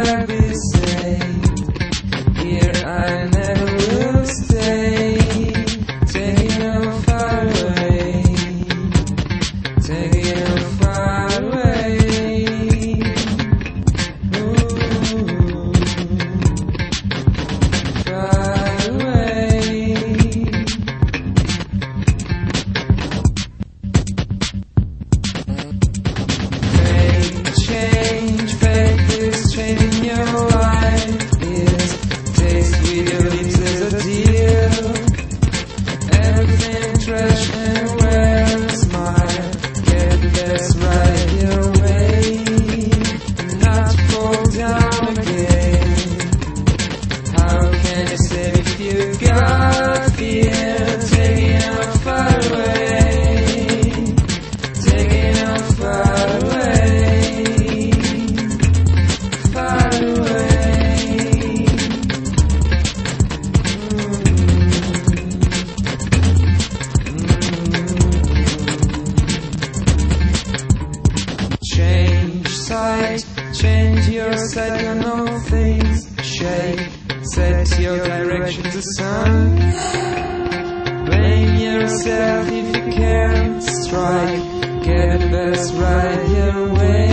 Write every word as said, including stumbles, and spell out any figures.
back this day. Here I never will stay. Taking you far away. Taking you far away. Ooh, far away. Fate change, fate is changing your life. Is taste with your lips is a deal. Everything trash and wear a smile. Get the best right your way. Not to fall down again. How can you save if you got fear? Taking you far away. Taking you far away. Far away. Change sight, change your sight on all things. Shake, set your direction to sun. Blame yourself if you can't strike. Get the best right your way.